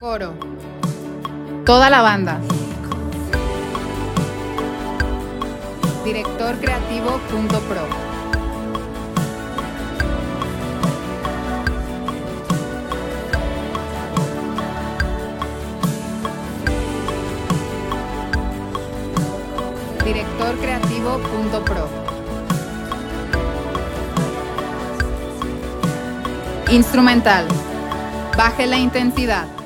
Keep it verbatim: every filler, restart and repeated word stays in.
Coro. Toda la banda. Director creativo punto pro. Director creativo punto pro. Instrumental. Baje la intensidad.